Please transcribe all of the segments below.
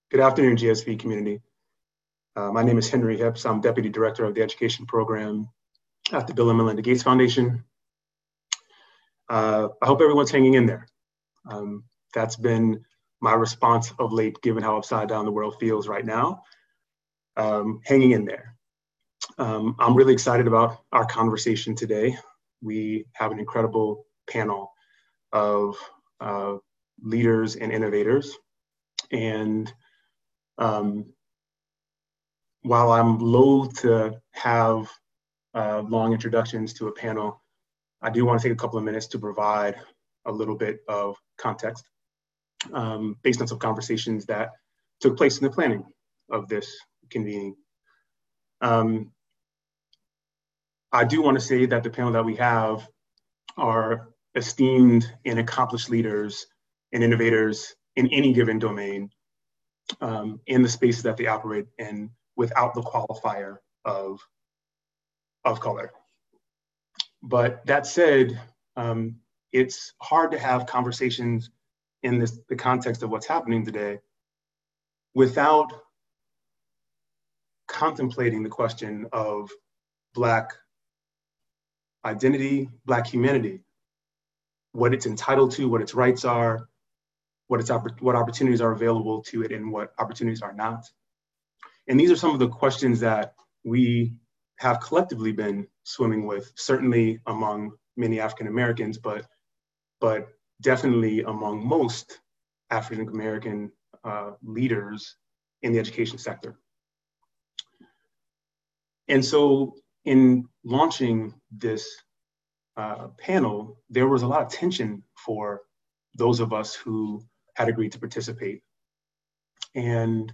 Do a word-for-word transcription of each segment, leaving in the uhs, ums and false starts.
Good afternoon, G S V community. Uh, my name is Henry Hips. I'm Deputy Director of the Education Program at the Bill and Melinda Gates Foundation. Uh, I hope everyone's hanging in there. Um, that's been my response of late, given how upside down the world feels right now. Um, hanging in there. Um, I'm really excited about our conversation today. We have an incredible panel of uh, leaders and innovators. And um, while I'm loath to have uh, long introductions to a panel, I do want to take a couple of minutes to provide a little bit of context um, based on some conversations that took place in the planning of this convening. Um, I do want to say that the panel that we have are esteemed and accomplished leaders and innovators in any given domain um, in the spaces that they operate in without the qualifier of, of color. But that said, um, it's hard to have conversations in this, the context of what's happening today without contemplating the question of Black identity, Black humanity, what it's entitled to, what its rights are, what its what opportunities are available to it, and what opportunities are not. And these are some of the questions that we have collectively been swimming with, certainly among many African Americans, but but definitely among most African American uh, leaders in the education sector. And so in launching this uh, panel, there was a lot of tension for those of us who had agreed to participate. And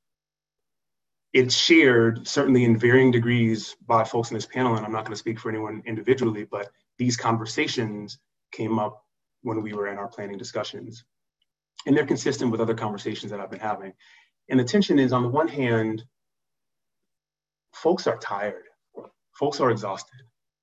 it's shared, certainly in varying degrees, by folks in this panel, and I'm not going to speak for anyone individually, but these conversations came up when we were in our planning discussions. And they're consistent with other conversations that I've been having. And the tension is, on the one hand, folks are tired. Folks are exhausted.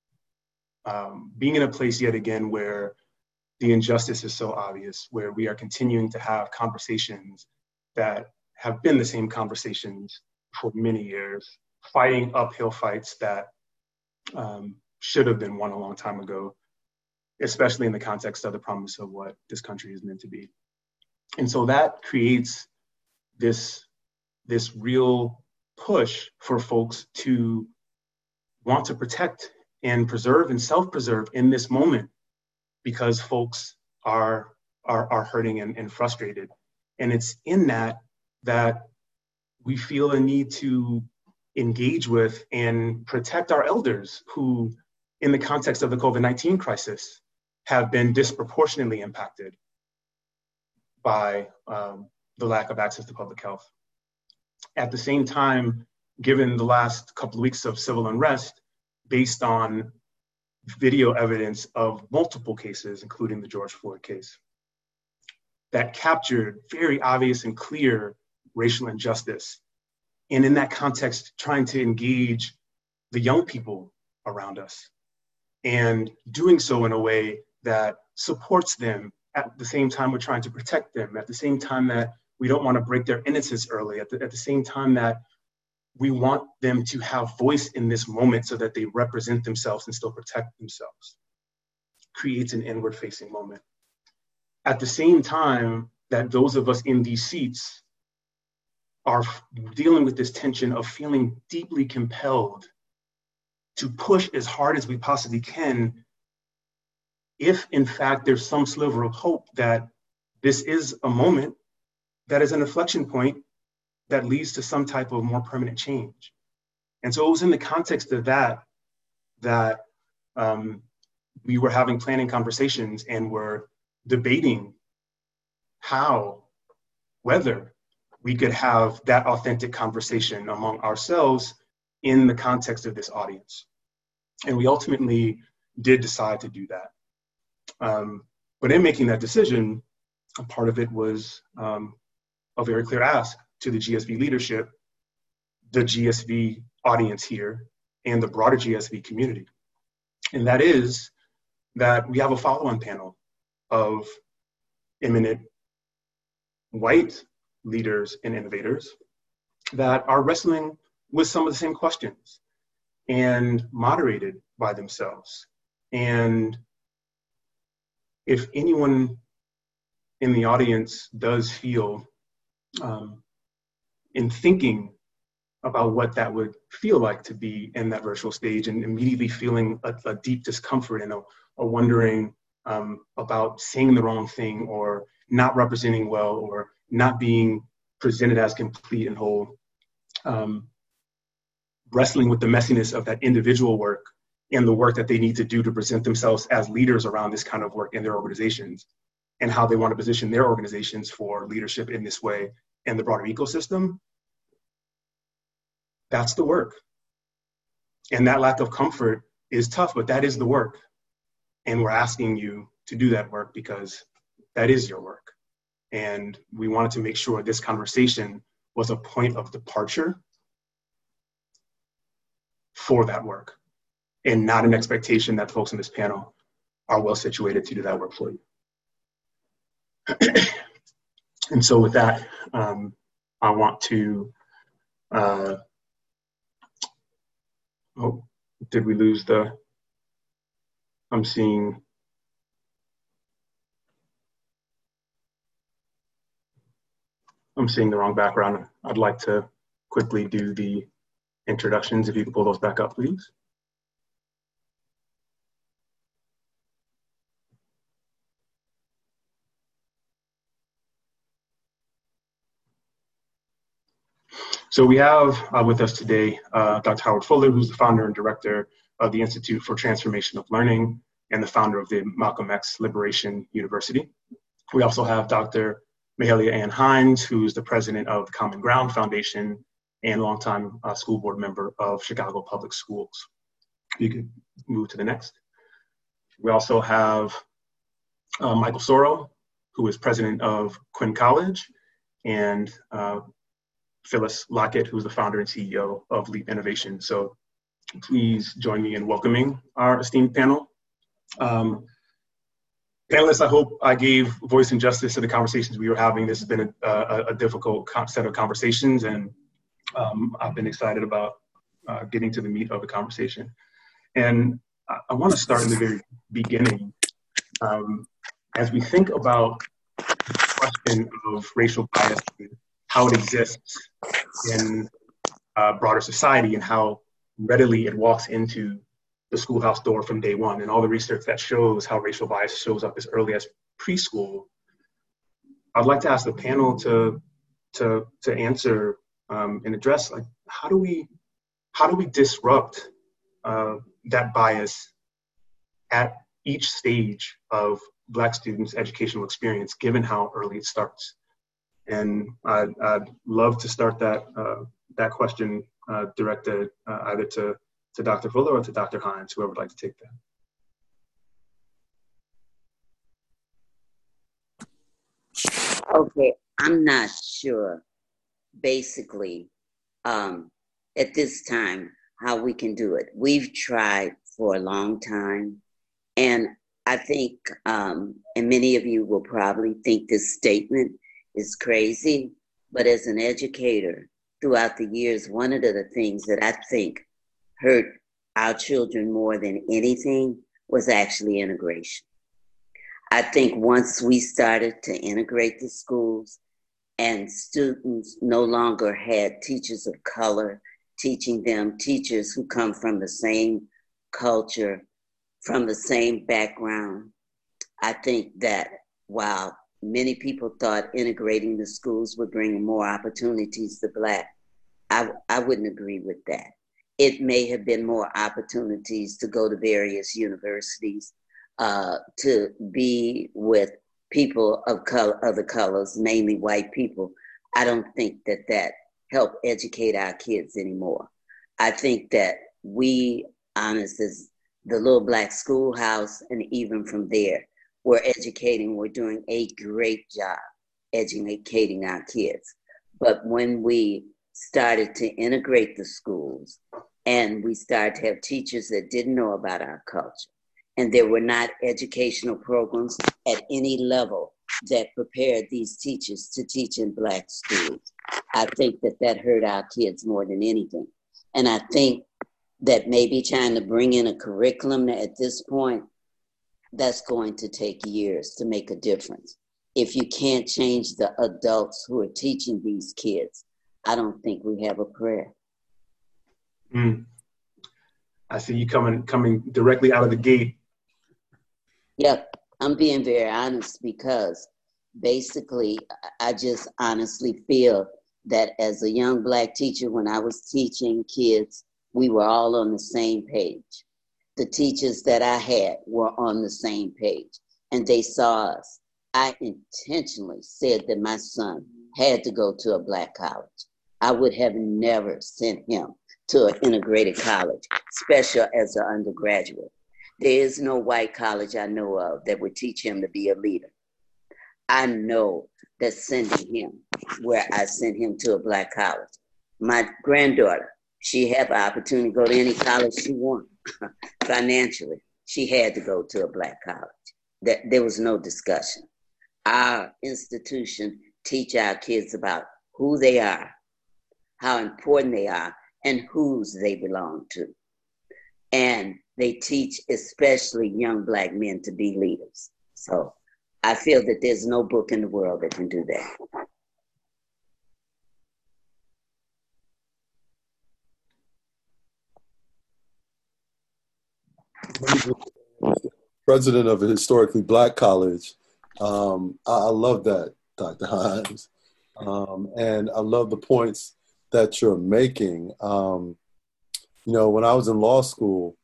Um, being in a place yet again where the injustice is so obvious, where we are continuing to have conversations that have been the same conversations for many years, fighting uphill fights that um, should have been won a long time ago, especially in the context of the promise of what this country is meant to be. And so that creates this, this real push for folks to want to protect and preserve and self-preserve in this moment, because folks are, are, are hurting and, and frustrated. And it's in that that we feel a need to engage with and protect our elders who, in the context of the COVID nineteen crisis, have been disproportionately impacted by um, the lack of access to public health. At the same time, given the last couple of weeks of civil unrest, based on video evidence of multiple cases, including the George Floyd case, that captured very obvious and clear racial injustice. And in that context, trying to engage the young people around us and doing so in a way that supports them at the same time we're trying to protect them, at the same time that we don't want to break their innocence early, at the, at the same time that we want them to have voice in this moment so that they represent themselves and still protect themselves. Creates an inward facing moment. At the same time that those of us in these seats are dealing with this tension of feeling deeply compelled to push as hard as we possibly can, if in fact there's some sliver of hope that this is a moment that is an inflection point that leads to some type of more permanent change. And so it was in the context of that, that um, we were having planning conversations and were debating how, whether we could have that authentic conversation among ourselves in the context of this audience. And we ultimately did decide to do that. Um, but in making that decision, a part of it was um, a very clear ask to the G S V leadership, the G S V audience here, and the broader G S V community. And that is that we have a follow-on panel of eminent white, leaders and innovators that are wrestling with some of the same questions and moderated by themselves. And if anyone in the audience does feel um, in thinking about what that would feel like to be in that virtual stage and immediately feeling a, a deep discomfort and a, a wondering um, about saying the wrong thing or not representing well or not being presented as complete and whole, um, wrestling with the messiness of that individual work and the work that they need to do to present themselves as leaders around this kind of work in their organizations and how they want to position their organizations for leadership in this way in the broader ecosystem. That's the work. And that lack of comfort is tough, but that is the work. And we're asking you to do that work because that is your work. And we wanted to make sure this conversation was a point of departure for that work and not an expectation that folks on this panel are well situated to do that work for you. And so with that, um, I want to, uh, oh, did we lose the, I'm seeing, I'm seeing the wrong background. I'd like to quickly do the introductions. If you can pull those back up, please. So we have uh, with us today uh, Doctor Howard Fuller, who's the founder and director of the Institute for Transformation of Learning and the founder of the Malcolm X Liberation University. We also have Doctor Mahalia Ann Hines, who's the president of the Common Ground Foundation and longtime uh, school board member of Chicago Public Schools. You can move to the next. We also have uh, Michael Soro, who is president of Quinn College, and uh, Phyllis Lockett, who's the founder and C E O of Leap Innovation. So please join me in welcoming our esteemed panel. Um, panelists, I hope I gave voice and justice to the conversations we were having. This has been a, a, a difficult set of conversations, and um, I've been excited about uh, getting to the meat of the conversation. And I, I want to start in the very beginning. Um, as we think about the question of racial bias, how it exists in uh, broader society and how readily it walks into the schoolhouse door from day one, and all the research that shows how racial bias shows up as early as preschool, I'd like to ask the panel to to to answer um, and address, like, how do we how do we disrupt uh, that bias at each stage of Black students' educational experience, given how early it starts? And I'd, I'd love to start that uh, that question uh, directed uh, either to, to Doctor Fuller or to Doctor Hines, whoever would like to take that. Okay, I'm not sure, basically, um, at this time, how we can do it. We've tried for a long time, and I think, um, and many of you will probably think this statement is crazy, but as an educator throughout the years, one of the things that I think hurt our children more than anything was actually integration. I think once we started to integrate the schools and students no longer had teachers of color teaching them, teachers who come from the same culture, from the same background, I think that while many people thought integrating the schools would bring more opportunities to Black, I, I wouldn't agree with that. It may have been more opportunities to go to various universities, uh, to be with people of color, other colors, mainly white people. I don't think that that helped educate our kids anymore. I think that we, honest as the little Black schoolhouse, and even from there, we're educating, we're doing a great job educating our kids. But when we started to integrate the schools and we started to have teachers that didn't know about our culture, and there were not educational programs at any level that prepared these teachers to teach in Black schools. I think that that hurt our kids more than anything. And I think that maybe trying to bring in a curriculum at this point, that's going to take years to make a difference. If you can't change the adults who are teaching these kids, I don't think we have a prayer. Mm. I see you coming coming directly out of the gate. Yep, I'm being very honest because basically I just honestly feel that as a young Black teacher, when I was teaching kids, we were all on the same page. The teachers that I had were on the same page and they saw us. I intentionally said that my son had to go to a Black college. I would have never sent him to an integrated college, especially as an undergraduate. There is no white college I know of that would teach him to be a leader. I know that sending him where I sent him to a Black college. My granddaughter, she had the opportunity to go to any college she wanted. Financially, she had to go to a Black college. That there was no discussion. Our institution teach our kids about who they are, how important they are, and whose they belong to. And they teach especially young Black men to be leaders. So I feel that there's no book in the world that can do that. President of a historically Black college. Um, I, I love that, Doctor Hines. Um, and I love the points that you're making. Um, you know, when I was in law school,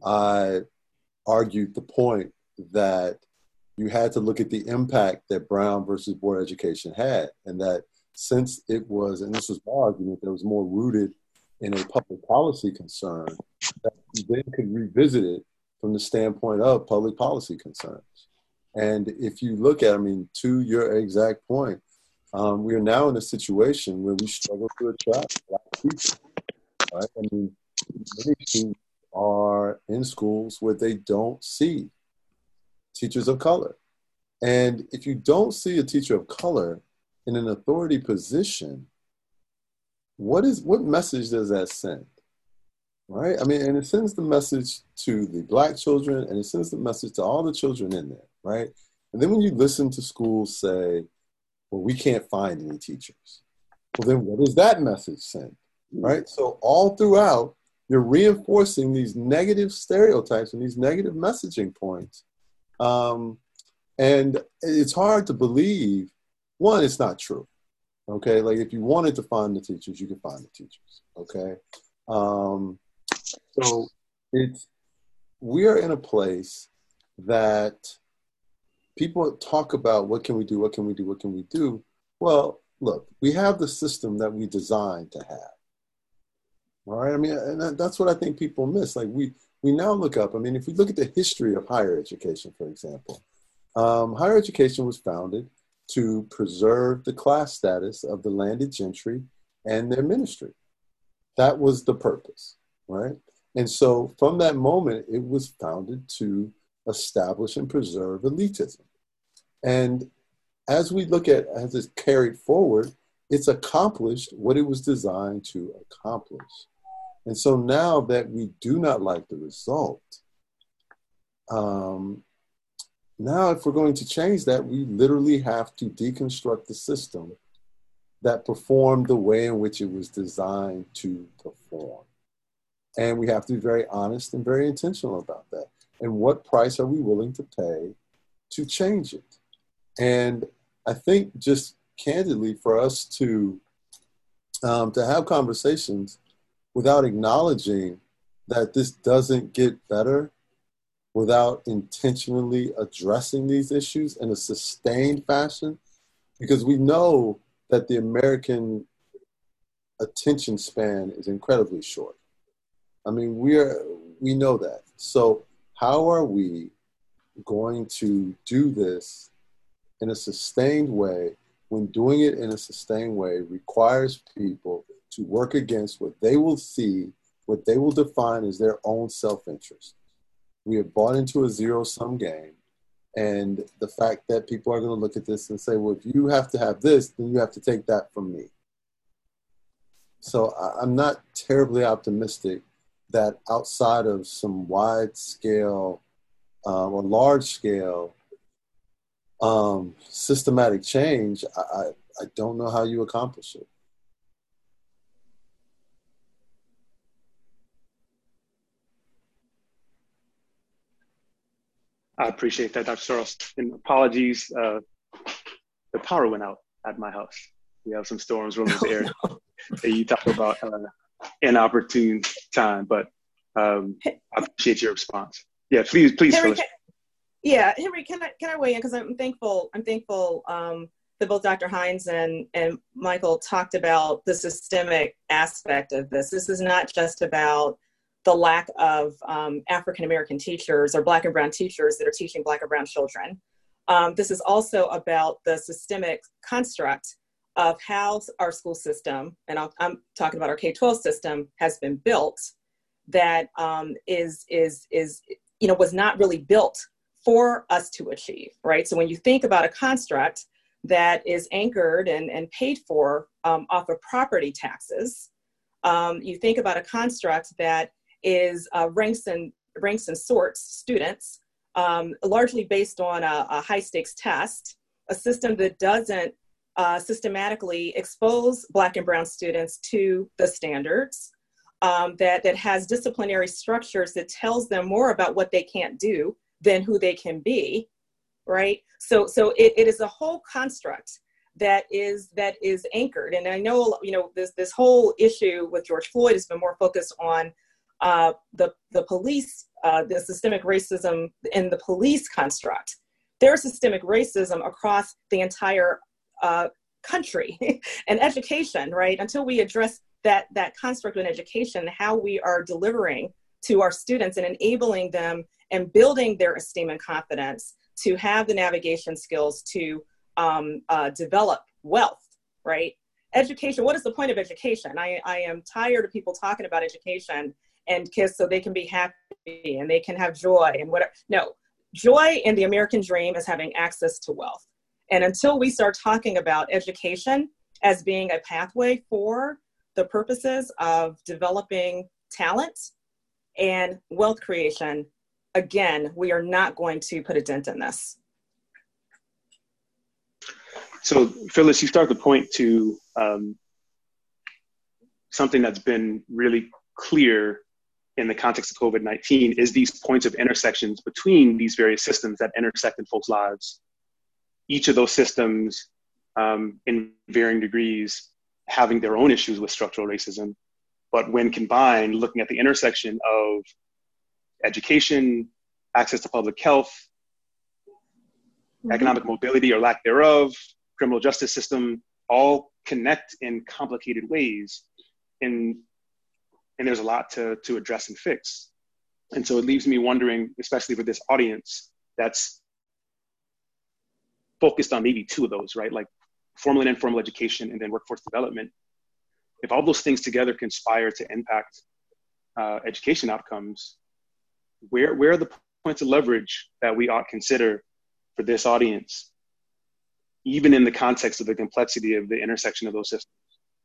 I argued the point that you had to look at the impact that Brown versus Board of Education had, and that since it was, and this was my argument, that it was more rooted in a public policy concern, that you then could revisit it from the standpoint of public policy concerns. And if you look at, I mean, to your exact point, um, we are now in a situation where we struggle to attract Black people, right? I mean, many students are in schools where they don't see teachers of color. And if you don't see a teacher of color in an authority position, what is what message does that send? Right? I mean, and it sends the message to the Black children, and it sends the message to all the children in there, right? And then when you listen to schools say, well, we can't find any teachers. Well, then what does that message send, right? So all throughout, you're reinforcing these negative stereotypes and these negative messaging points. Um, and it's hard to believe, one, it's not true, okay? Like if you wanted to find the teachers, you could find the teachers, okay? Um, so it's, we are in a place that people talk about what can we do, what can we do, what can we do? Well, look, we have the system that we designed to have. All right, I mean, and that's what I think people miss. Like we, we now look up, I mean, if we look at the history of higher education, for example, um, higher education was founded to preserve the class status of the landed gentry and their ministry. That was the purpose, right? And so from that moment, it was founded to establish and preserve elitism. And as we look at, as it's carried forward, it's accomplished what it was designed to accomplish. And so now that we do not like the result, um, now if we're going to change that, we literally have to deconstruct the system that performed the way in which it was designed to perform. And we have to be very honest and very intentional about that. And what price are we willing to pay to change it? And I think just candidly for us to, um, to have conversations without acknowledging that this doesn't get better, without intentionally addressing these issues in a sustained fashion, because we know that the American attention span is incredibly short. I mean, we're, we know that. So how are we going to do this in a sustained way when doing it in a sustained way requires people to work against what they will see, what they will define as their own self-interest? We have bought into a zero-sum game, And the fact that people are going to look at this and say, well, if you have to have this, then you have to take that from me. So I, I'm not terribly optimistic that outside of some wide scale um, or large scale um, systematic change, I, I, I don't know how you accomplish it. I appreciate that, Doctor Soros. And apologies, uh, the power went out at my house. We have some storms rolling in the air. And you talk about uh, inopportune time, but um, I appreciate your response. Yeah, please, please. Henry, can, yeah, Henry, can I can I weigh in, because I'm thankful. I'm thankful um, that both Doctor Hines and and Michael talked about the systemic aspect of this. This is not just about the lack of um, African-American teachers or Black and Brown teachers that are teaching Black and Brown children. Um, this is also about the systemic construct of how our school system, and I'll, I'm talking about our K twelve system, has been built, that um, is, is, is, you know, was not really built for us to achieve, right? So when you think about a construct that is anchored and, and paid for um, off of property taxes, um, you think about a construct that is uh, ranks and ranks and sorts students, um, largely based on a, a high stakes test, a system that doesn't uh, systematically expose Black and Brown students to the standards, um, that, that has disciplinary structures that tells them more about what they can't do than who they can be, right? So, so it, it is a whole construct that is that is anchored. And I know, you know, this this whole issue with George Floyd has been more focused on Uh, the, the police, uh, the systemic racism in the police construct. There's systemic racism across the entire uh, country and education, right? Until we address that, that construct in education, how we are delivering to our students and enabling them and building their esteem and confidence to have the navigation skills to um, uh, develop wealth, right? Education, what is the point of education? I, I am tired of people talking about education and kids so they can be happy and they can have joy and whatever. No, joy in the American dream is having access to wealth. And until we start talking about education as being a pathway for the purposes of developing talent and wealth creation, again, we are not going to put a dent in this. So Phyllis, you start to point to um, something that's been really clear in the context of COVID nineteen is these points of intersections between these various systems that intersect in folks' lives. Each of those systems, um, in varying degrees, having their own issues with structural racism. But when combined, looking at the intersection of education, access to public health, mm-hmm. economic mobility or lack thereof, criminal justice system, all connect in complicated ways. And And there's a lot to, to address and fix. And so it leaves me wondering, especially for this audience that's focused on maybe two of those, right? Like formal and informal education and then workforce development. If all those things together conspire to impact uh, education outcomes, where, where are the points of leverage that we ought to consider for this audience, even in the context of the complexity of the intersection of those systems?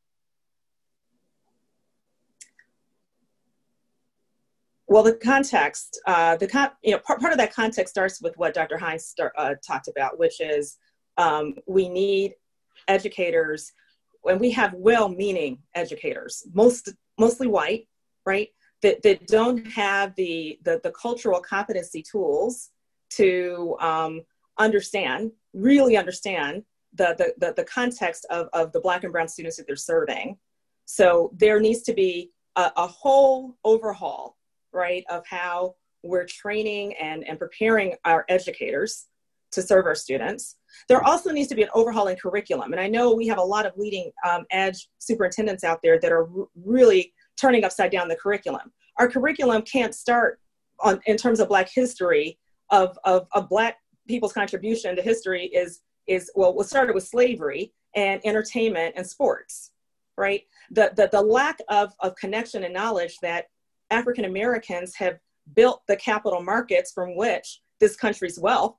Well, the context, uh, the con- you know, part, part of that context starts with what Doctor Hines start, uh, talked about, which is um, we need educators, and we have well-meaning educators, most mostly white, right? That that don't have the the, the cultural competency tools to um, understand, really understand the the the, the context of of the Black and Brown students that they're serving. So there needs to be a, a whole overhaul, right, of how we're training and, and preparing our educators to serve our students. There also needs to be an overhaul in curriculum. And I know we have a lot of leading um, edge superintendents out there that are r- really turning upside down the curriculum. Our curriculum can't start on, in terms of Black history of, of, of Black people's contribution to history is, is well, what started with slavery and entertainment and sports, right? The, the, the lack of, of connection and knowledge that African Americans have built the capital markets from which this country's wealth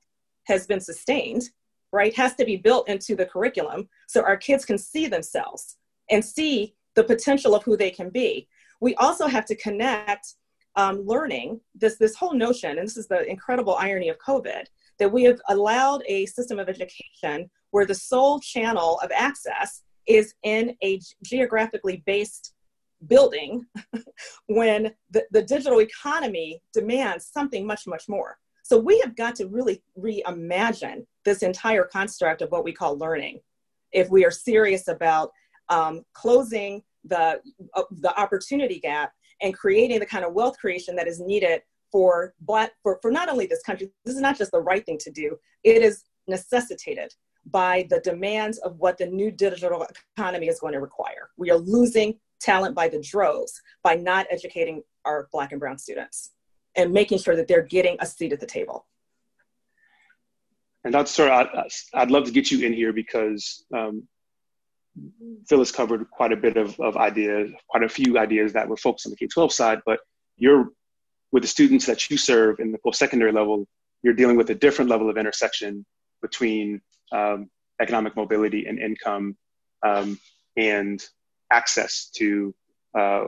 has been sustained, right, has to be built into the curriculum so our kids can see themselves and see the potential of who they can be. We also have to connect um, learning, this, this whole notion, and this is the incredible irony of COVID, that we have allowed a system of education where the sole channel of access is in a geographically based building when the, the digital economy demands something much, much more. So we have got to really reimagine this entire construct of what we call learning if we are serious about um, closing the, uh, the opportunity gap and creating the kind of wealth creation that is needed for Black, for, for not only this country. This is not just the right thing to do, it is necessitated by the demands of what the new digital economy is going to require. We are losing talent by the droves by not educating our Black and brown students and making sure that they're getting a seat at the table. And Doctor Sir, I, I'd love to get you in here because um, Phyllis covered quite a bit of, of ideas, quite a few ideas that were focused on the K twelve side, but you're, with the students that you serve in the post-secondary level, you're dealing with a different level of intersection between um, economic mobility and income um, and access to uh,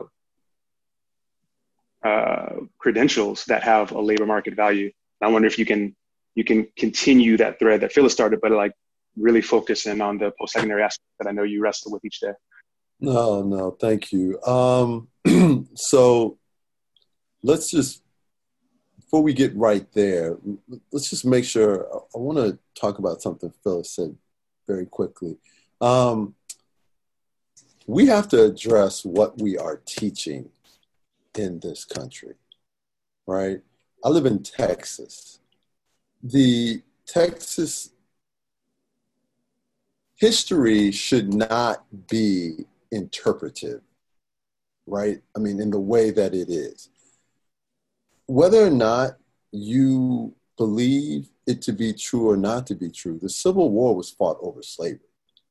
uh, credentials that have a labor market value. And I wonder if you can you can continue that thread that Phyllis started, but like really focus in on the post-secondary aspect that I know you wrestle with each day. No, no, thank you. Um, so let's just, before we get right there, let's just make sure, I want to talk about something Phyllis said very quickly. Um, we have to address what we are teaching in this country, right? I live in Texas. The Texas history should not be interpretive, right? I mean, in the way that it is. Whether or not you believe it to be true or not to be true, the Civil War was fought over slavery,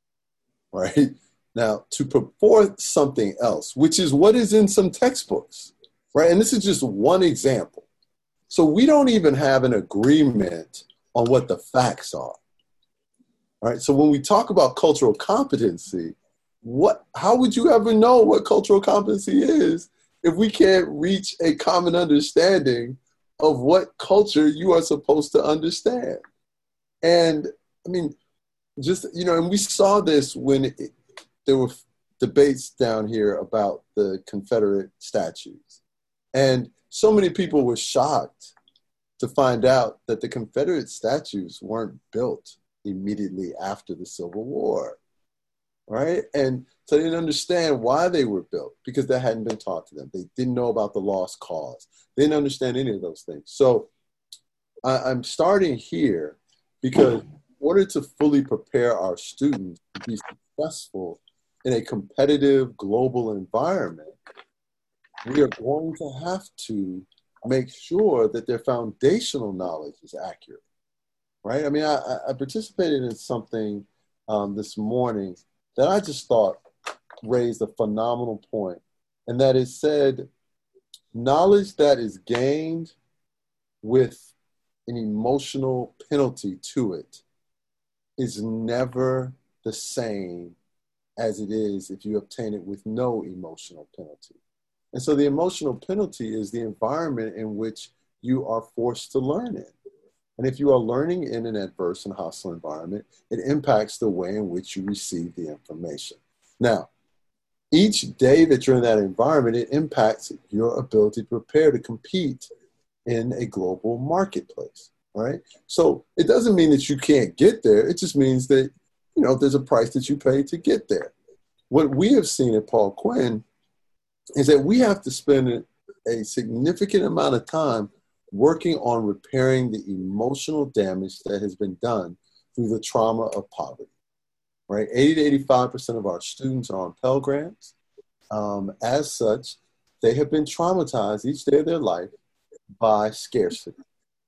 right? Now, to put forth something else, which is what is in some textbooks, right? And this is just one example. So we don't even have an agreement on what the facts are, right? So when we talk about cultural competency, what, how would you ever know what cultural competency is if we can't reach a common understanding of what culture you are supposed to understand? And I mean, just, you know, and we saw this when it, there were debates down here about the Confederate statues. And so many people were shocked to find out that the Confederate statues weren't built immediately after the Civil War, right? And so they didn't understand why they were built because that hadn't been taught to them. They didn't know about the lost cause. They didn't understand any of those things. So I, I'm starting here because in order to fully prepare our students to be successful in a competitive global environment, we are going to have to make sure that their foundational knowledge is accurate, right? I mean, I, I participated in something um, this morning that I just thought raised a phenomenal point, and that is said, knowledge that is gained with an emotional penalty to it is never the same as it is if you obtain it with no emotional penalty. And so the emotional penalty is the environment in which you are forced to learn in. And if you are learning in an adverse and hostile environment, it impacts the way in which you receive the information. Now, each day that you're in that environment, it impacts your ability to prepare to compete in a global marketplace, right? So it doesn't mean that you can't get there. It just means that, you know, there's a price that you pay to get there. What we have seen at Paul Quinn is that we have to spend a significant amount of time working on repairing the emotional damage that has been done through the trauma of poverty, right? eighty to eighty-five percent of our students are on Pell Grants. Um, as such, they have been traumatized each day of their life by scarcity.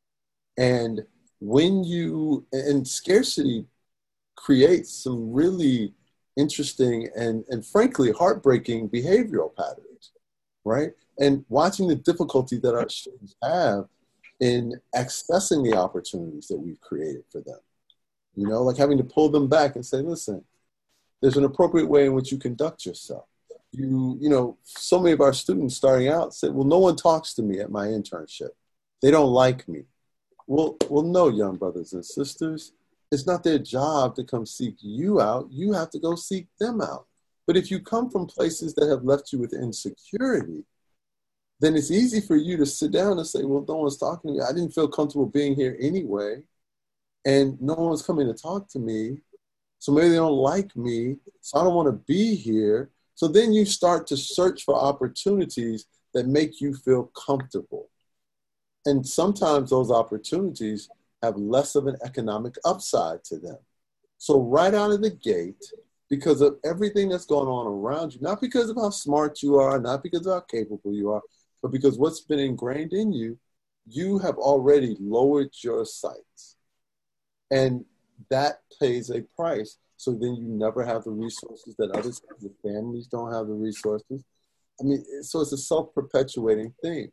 And when you, and scarcity creates some really interesting and, and frankly, heartbreaking behavioral patterns, right? And watching the difficulty that our students have in accessing the opportunities that we've created for them. You know, like having to pull them back and say, listen, there's an appropriate way in which you conduct yourself. You, you know, so many of our students starting out said, well, no one talks to me at my internship. They don't like me. Well, well, no, young brothers and sisters, it's not their job to come seek you out. You have to go seek them out. But if you come from places that have left you with insecurity, then it's easy for you to sit down and say, well, no one's talking to me. I didn't feel comfortable being here anyway. And no one's coming to talk to me. So maybe they don't like me. So I don't want to be here. So then you start to search for opportunities that make you feel comfortable. And sometimes those opportunities have less of an economic upside to them. So right out of the gate, because of everything that's going on around you, not because of how smart you are, not because of how capable you are, but because what's been ingrained in you, you have already lowered your sights. And that pays a price. So then you never have the resources that others have. The families don't have the resources. I mean, so it's a self-perpetuating thing.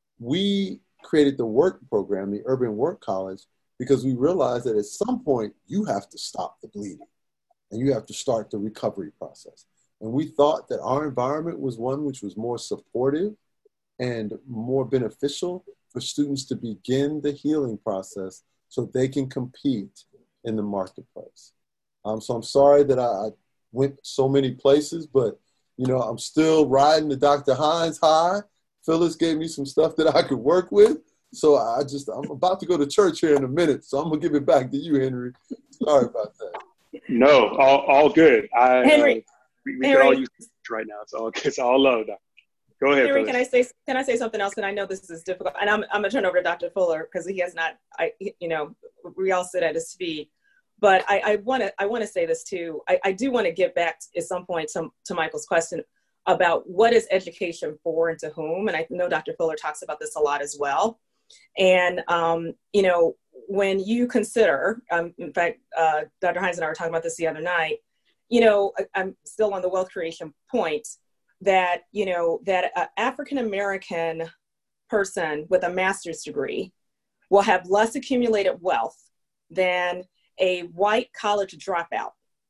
We created the work program, the Urban Work College, because we realized that at some point you have to stop the bleeding and you have to start the recovery process. And we thought that our environment was one which was more supportive and more beneficial for students to begin the healing process so they can compete in the marketplace. Um, so I'm sorry that I, I went so many places, but you know, I'm still riding the Doctor Hines high. Phyllis gave me some stuff that I could work with. So I just, I'm about to go to church here in a minute. So I'm gonna give it back to you, Henry. Sorry about that. No, all, all good. I, Henry, uh, we, we Henry, could all use right now. It's all, it's all love. Go ahead. Henry, Phyllis. can I say can I say something else? And I know this is difficult, and I'm I'm gonna turn over to Doctor Fuller because he has not. I you know we all sit at his feet, but I want to I want to say this too. I, I do want to get back at some point to to Michael's question about what is education for and to whom, and I know Doctor Fuller talks about this a lot as well. And um, you know when you consider, um, in fact, uh, Doctor Hines and I were talking about this the other night. You know, I, I'm still on the wealth creation point. That, you know, that an African-American person with a master's degree will have less accumulated wealth than a white college dropout,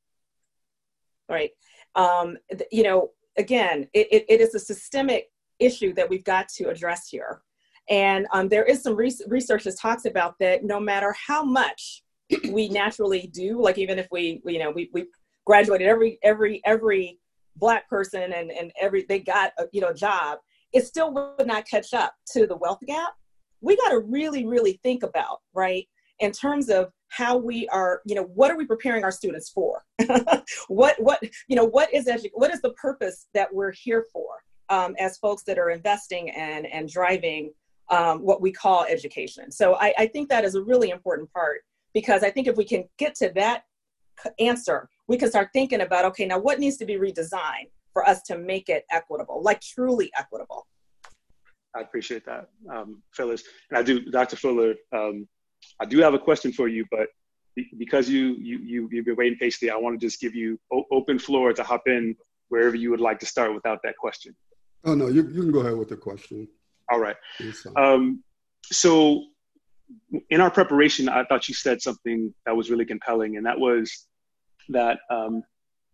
right? Um, you know, again, it, it, it is a systemic issue that we've got to address here. And um, there is some re- research that talks about that no matter how much we naturally do, like even if we, you know, we, we graduated every, every, every, Black person and, and every, they got a, you know, job, it still would not catch up to the wealth gap. We got to really, really think about, right, in terms of how we are, you know, what are we preparing our students for? what, what, you know, what is, edu- what is the purpose that we're here for um, as folks that are investing and, and driving um, what we call education? So I, I think that is a really important part, because I think if we can get to that answer, we can start thinking about, okay, now what needs to be redesigned for us to make it equitable, like truly equitable. I appreciate that, um, Phyllis. And I do, Doctor Fuller, um, I do have a question for you, but because you, you, you, you've been waiting patiently, I want to just give you o- open floor to hop in wherever you would like to start without that question. Oh, no, you, you can go ahead with the question. All right. Um, so in our preparation, I thought you said something that was really compelling, and that was that um,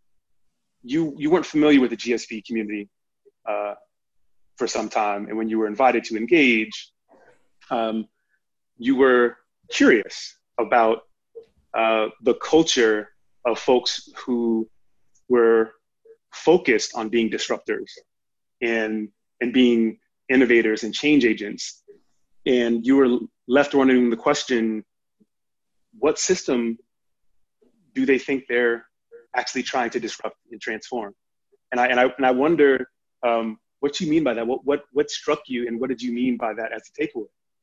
you you weren't familiar with the G S V community uh, for some time, and when you were invited to engage, um, you were curious about uh, the culture of folks who were focused on being disruptors and and being innovators and change agents, and you were left wondering the question: what system do they think they're actually trying to disrupt and transform? And I and I and I wonder um, what you mean by that. What what what struck you, and what did you mean by that as a takeaway?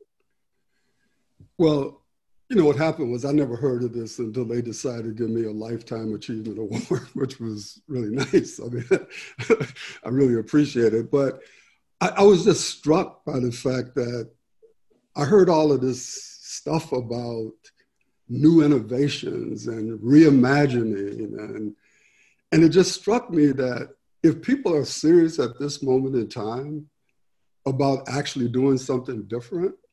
Well, you know, what happened was I never heard of this until they decided to give me a Lifetime Achievement Award, which was really nice. I mean, I really appreciate it. But I, I was just struck by the fact that I heard all of this stuff about new innovations and reimagining. And, and it just struck me that if people are serious at this moment in time about actually doing something different,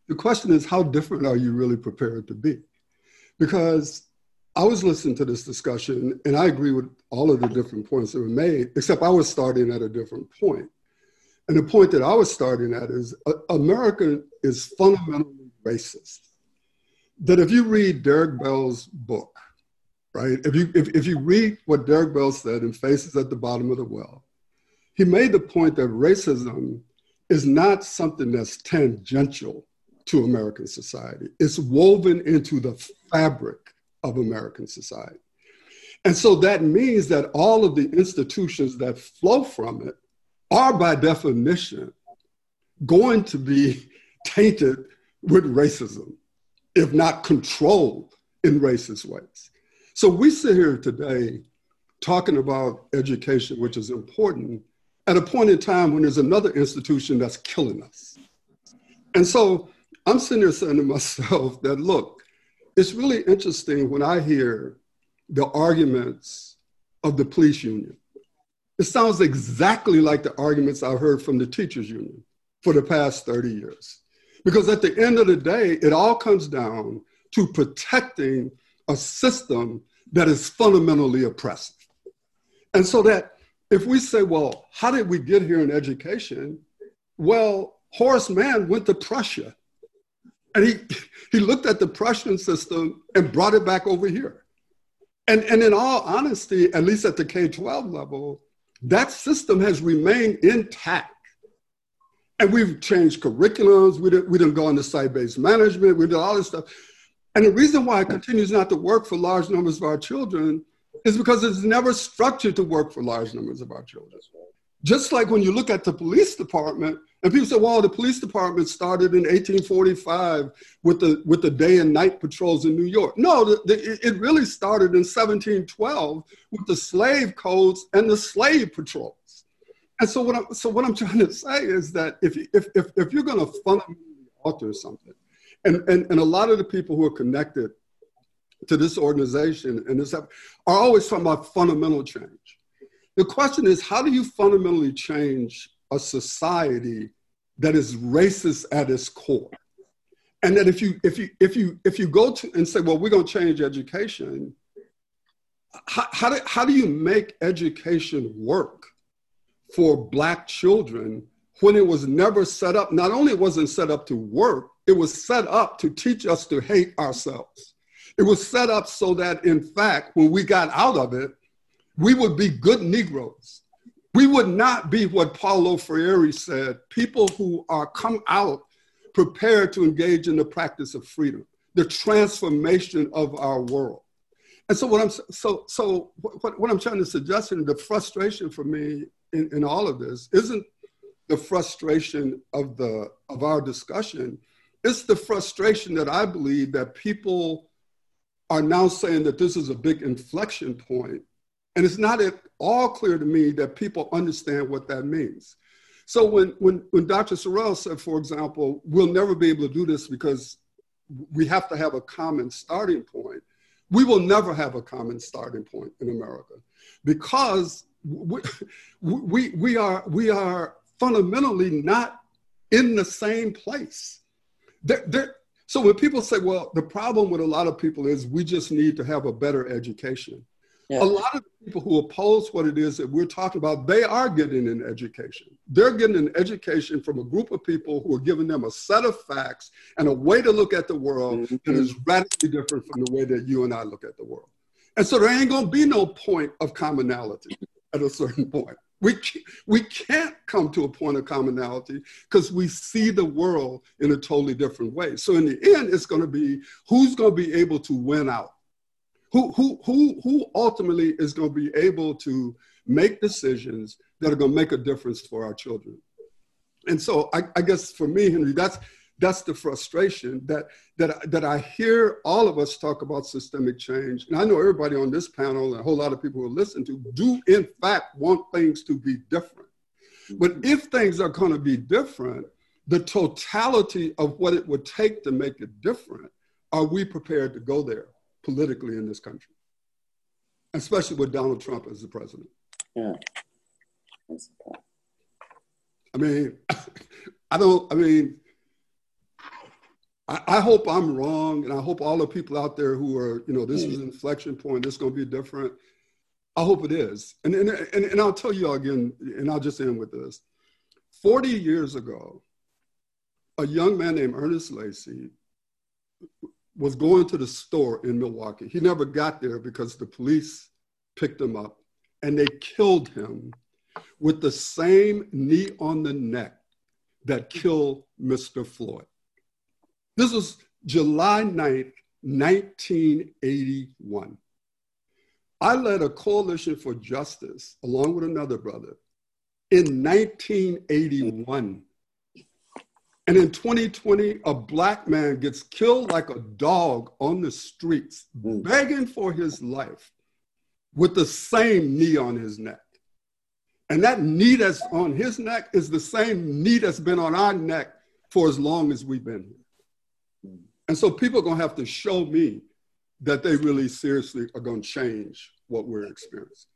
The question is, how different are you really prepared to be? Because I was listening to this discussion, and I agree with all of the different points that were made, except I was starting at a different point. And the point that I was starting at is uh, America is fundamentally racist. That if you read Derek Bell's book, right, if you, if, if you read what Derek Bell said in Faces at the Bottom of the Well, he made the point that racism is not something that's tangential to American society. It's woven into the fabric of American society. And so that means that all of the institutions that flow from it are by definition going to be tainted with racism, if not controlled in racist ways. So we sit here today talking about education, which is important, at a point in time when there's another institution that's killing us. And so I'm sitting there saying to myself that, look, it's really interesting when I hear the arguments of the police union. It sounds exactly like the arguments I've heard from the teachers union for the past thirty years. Because at the end of the day, it all comes down to protecting a system that is fundamentally oppressive. And so that if we say, well, how did we get here in education? Well, Horace Mann went to Prussia. And he, he looked at the Prussian system and brought it back over here. And, and in all honesty, at least at the K twelve level, that system has remained intact. And we've changed curriculums. We didn't, we didn't go into site-based management. We did all this stuff. And the reason why it continues not to work for large numbers of our children is because it's never structured to work for large numbers of our children. Just like when you look at the police department, and people say, well, the police department started in eighteen forty-five with the, with the day and night patrols in New York. No, the, the, it really started in seventeen twelve with the slave codes and the slave patrols. And so what I'm, so what I'm trying to say is that if, if, if, if you're going to fundamentally alter something, and, and, and a lot of the people who are connected to this organization and this are always talking about fundamental change. The question is, how do you fundamentally change a society that is racist at its core? And that if you if you if you if you go to and say, well, we're going to change education, how, how do how do you make education work for Black children when it was never set up? Not only was it set up to work, it was set up to teach us to hate ourselves. It was set up so that, in fact, when we got out of it, we would be good Negroes. We would not be what Paulo Freire said, people who are come out prepared to engage in the practice of freedom, the transformation of our world. And so what I'm so so what, what I'm trying to suggest, and the frustration for me in, in all of this isn't the frustration of the of our discussion. It's the frustration that I believe that people are now saying that this is a big inflection point. And it's not at all clear to me that people understand what that means. So when, when, when Doctor Sorrell said, for example, we'll never be able to do this because we have to have a common starting point, we will never have a common starting point in America because we, we, we, are, we are fundamentally not in the same place. They're, they're, so when people say, well, the problem with a lot of people is we just need to have a better education. Yeah. A lot of people who oppose what it is that we're talking about, they are getting an education. They're getting an education from a group of people who are giving them a set of facts and a way to look at the world mm-hmm. that is radically different from the way that you and I look at the world. And so there ain't gonna be no point of commonality at a certain point. We can't, we can't come to a point of commonality because we see the world in a totally different way. So in the end, it's gonna be who's gonna be able to win out. Who, who, who, who ultimately is going to be able to make decisions that are going to make a difference for our children? And so I, I guess for me, Henry, that's, that's the frustration that, that, that I hear all of us talk about systemic change. And I know everybody on this panel and a whole lot of people who listen to do in fact want things to be different. But if things are going to be different, the totality of what it would take to make it different, are we prepared to go there politically in this country, especially with Donald Trump as the president? Yeah. I mean, I don't, I mean, I, I hope I'm wrong, and I hope all the people out there who are, you know, this is an inflection point, this is going to be different. I hope it is. And, and, and, and I'll tell you all again, and I'll just end with this. forty years ago, a young man named Ernest Lacy was going to the store in Milwaukee. He never got there because the police picked him up and they killed him with the same knee on the neck that killed Mister Floyd. This was July ninth, nineteen eighty-one. I led a coalition for justice along with another brother in nineteen eighty-one. And in twenty twenty, a Black man gets killed like a dog on the streets, begging for his life with the same knee on his neck. And that knee that's on his neck is the same knee that's been on our neck for as long as we've been here. And so people are going to have to show me that they really seriously are going to change what we're experiencing.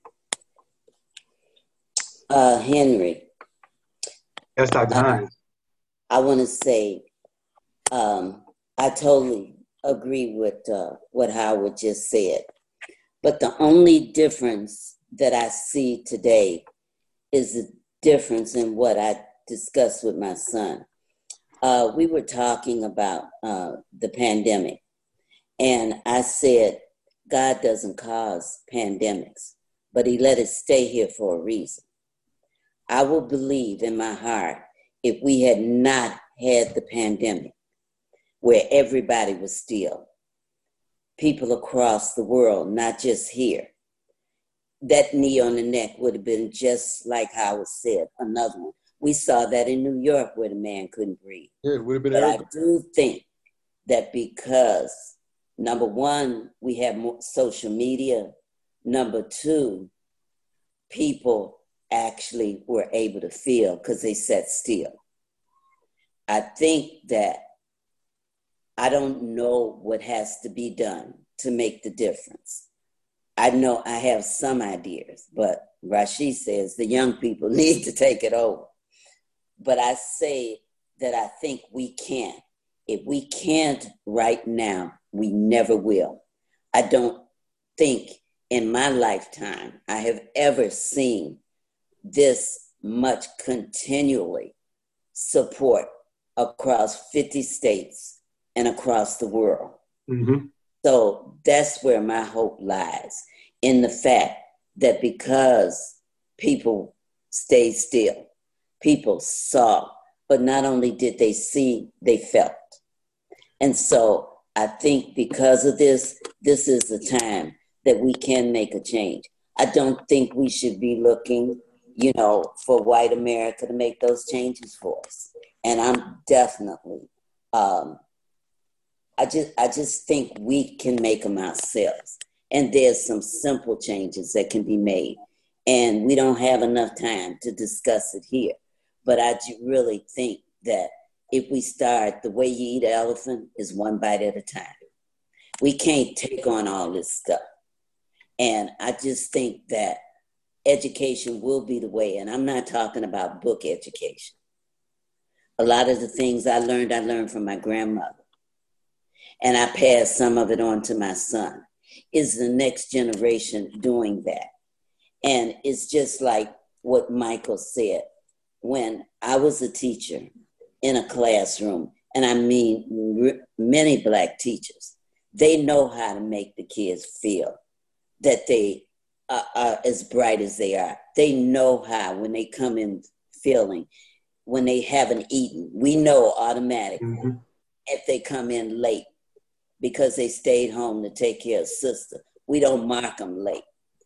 Uh, Henry. Yes, Doctor Uh, Hines. I want to say, um, I totally agree with uh, what Howard just said. But the only difference that I see today is the difference in what I discussed with my son. Uh, we were talking about uh, the pandemic, and I said, God doesn't cause pandemics, but he let it stay here for a reason. I will believe in my heart if we had not had the pandemic, where everybody was still, people across the world, not just here, that knee on the neck would have been just like Howard said, another one. We saw that in New York where the man couldn't breathe. Yeah, it would have been. But Eric. I do think that because, number one, we have more social media. Number two, people actually were able to feel because they sat still. I think that I don't know what has to be done to make the difference. I know I have some ideas, but Rashid says the young people need to take it over. But I say that I think we can. If we can't right now, we never will. I don't think in my lifetime I have ever seen this much continually support across fifty states and across the world. Mm-hmm. So that's where my hope lies, in the fact that because people stayed still, people saw, but not only did they see, they felt. And so I think because of this, this is the time that we can make a change. I don't think we should be looking, you know, for white America to make those changes for us. And I'm definitely, um, I just, I just think we can make them ourselves. And there's some simple changes that can be made. And we don't have enough time to discuss it here. But I really think that if we start, the way you eat an elephant is one bite at a time. We can't take on all this stuff. And I just think that education will be the way. And I'm not talking about book education. A lot of the things I learned, I learned from my grandmother. And I passed some of it on to my son. Is the next generation doing that? And it's just like what Michael said. When I was a teacher in a classroom, and I mean r- many Black teachers, they know how to make the kids feel that they are, are as bright as they are. They know how, when they come in feeling, when they haven't eaten, we know automatically mm-hmm. if they come in late because they stayed home to take care of sister. We don't mark them late.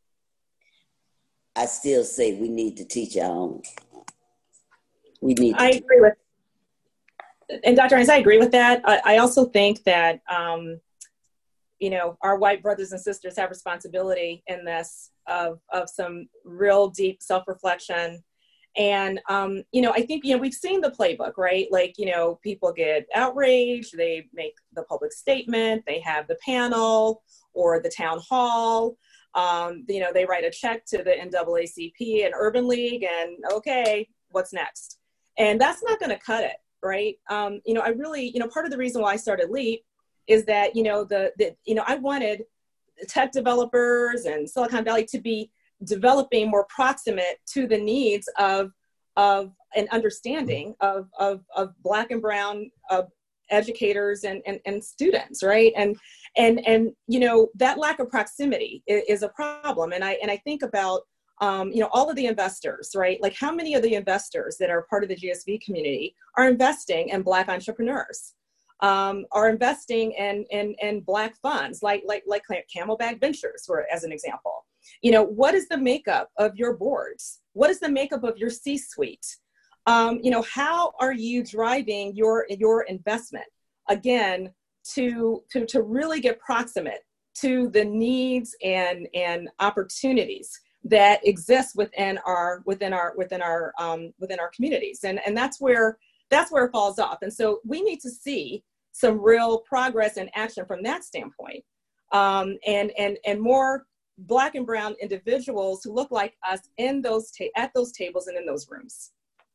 I still say we need to teach our own. We need to I teach. agree with, and Doctor Hines, I agree with that. I, I also think that, um, you know, our white brothers and sisters have responsibility in this of, of some real deep self-reflection. And, um, you know, I think, you know, we've seen the playbook, right? Like, you know, people get outraged, they make the public statement, they have the panel or the town hall. Um, you know, they write a check to the N double A C P and Urban League and, okay, what's next? And that's not going to cut it. right? Um, you know, I really, you know, part of the reason why I started LEAP is that, you know, the, the you know, I wanted tech developers and Silicon Valley to be developing more proximate to the needs of, of an understanding of, of, of Black and Brown uh, educators and, and, and students, right? And, and, and, you know, that lack of proximity is, is a problem. And I, and I think about, um, you know, all of the investors, right? Like how many of the investors that are part of the G S V community are investing in Black entrepreneurs, um, are investing in, in, in Black funds, like, like, like Camelback Ventures, for, as an example. You know, what is the makeup of your boards? What is the makeup of your C-suite? Um, you know, how are you driving your, your investment, again, to, to, to really get proximate to the needs and, and opportunities that exist within our, within our, within our, um, within our communities. And, and that's where, that's where it falls off. And so we need to see some real progress and action from that standpoint. Um, and, and, and more Black and Brown individuals who look like us in those, ta- at those tables and in those rooms.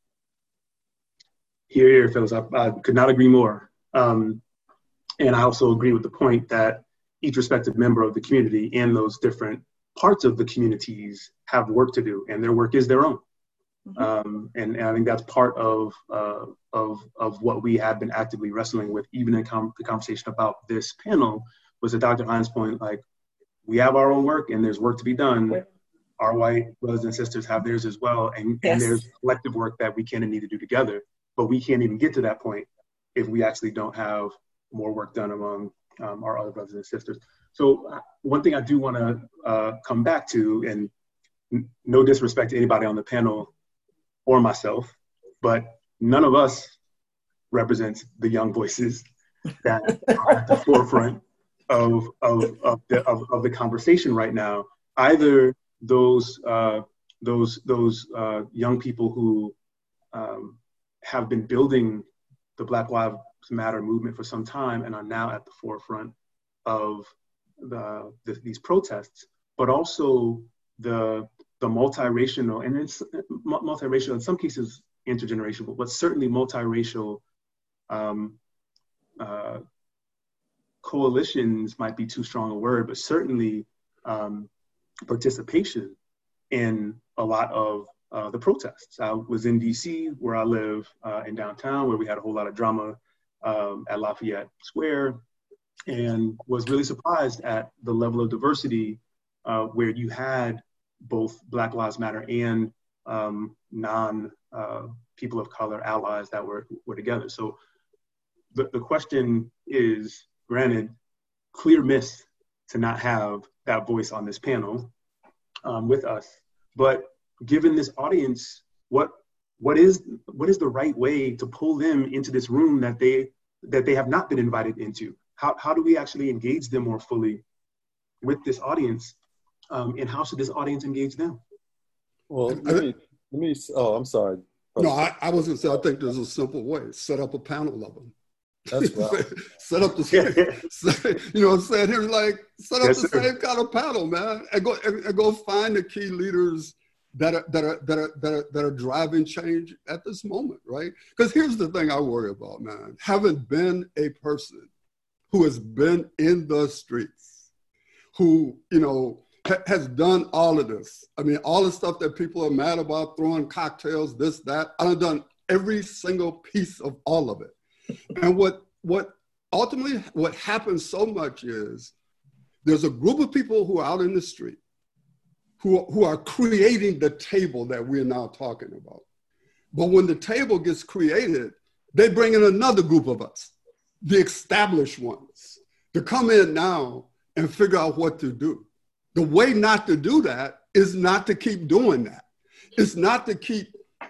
Here, here, Phyllis, I, I could not agree more. Um, and I also agree with the point that each respective member of the community and those different parts of the communities have work to do, and their work is their own. Mm-hmm. Um, and, and I think that's part of, uh, of, of what we have been actively wrestling with, even in com- the conversation about this panel, was to Doctor Hines' point, like, we have our own work and there's work to be done. Our white brothers and sisters have theirs as well. And, yes. and there's collective work that we can and need to do together. But we can't even get to that point if we actually don't have more work done among um, our other brothers and sisters. So uh, one thing I do want to uh, come back to, and n- no disrespect to anybody on the panel or myself, but none of us represents the young voices that are at the forefront of of of the, of of the conversation right now. Either those uh, those those uh, young people who um, have been building the Black Lives Matter movement for some time and are now at the forefront of the, the these protests, but also the the multiracial, and it's multiracial in some cases intergenerational, but certainly multiracial um, uh, coalitions might be too strong a word, but certainly um, participation in a lot of uh, the protests. I was in D C, where I live uh, in downtown, where we had a whole lot of drama um, at Lafayette Square, and was really surprised at the level of diversity uh, where you had both Black Lives Matter and um, non uh, people of color allies that were, were together. So the, the question is, granted, clear miss to not have that voice on this panel um, with us. But given this audience, what what is what is the right way to pull them into this room that they that they have not been invited into? How how do we actually engage them more fully with this audience, um, and how should this audience engage them? Well, let me let me. Oh, I'm sorry. No, I, I was going to say I think there's a simple way: set up a panel of them. That's right. set up the same, you know what I'm saying? Here, like, set up yes, the sir. same kind of panel, man, and go and, and go find the key leaders that are that are that are that are that are driving change at this moment, right? Because here's the thing I worry about, man. Having been a person who has been in the streets, who you know ha- has done all of this. I mean, all the stuff that people are mad about, throwing cocktails, this, that. I've done every single piece of all of it. And what what ultimately what happens so much is there's a group of people who are out in the street who, who are creating the table that we're now talking about. But when the table gets created, they bring in another group of us, the established ones, to come in now and figure out what to do. The way not to do that is not to keep doing that. It's not to keep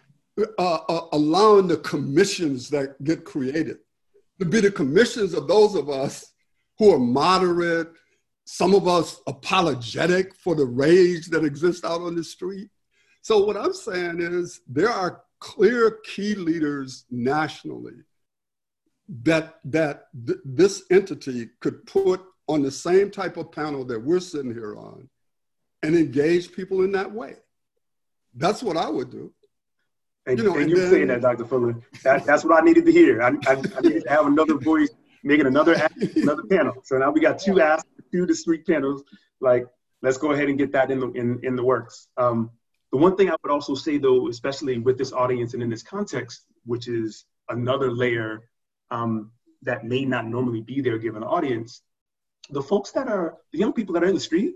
Uh, uh, allowing the commissions that get created to be the commissions of those of us who are moderate, some of us apologetic for the rage that exists out on the street. So what I'm saying is there are clear key leaders nationally that, that th- this entity could put on the same type of panel that we're sitting here on and engage people in that way. That's what I would do. Thank you you, know, thank you for then, saying that, Doctor Fuller. That, that's what I needed to hear. I, I, I needed to have another voice making another another panel. So now we got two ask, two discrete panels. Like, let's go ahead and get that in the in, in the works. Um, the one thing I would also say, though, especially with this audience and in this context, which is another layer um, that may not normally be there given the audience, the folks that are the young people that are in the street,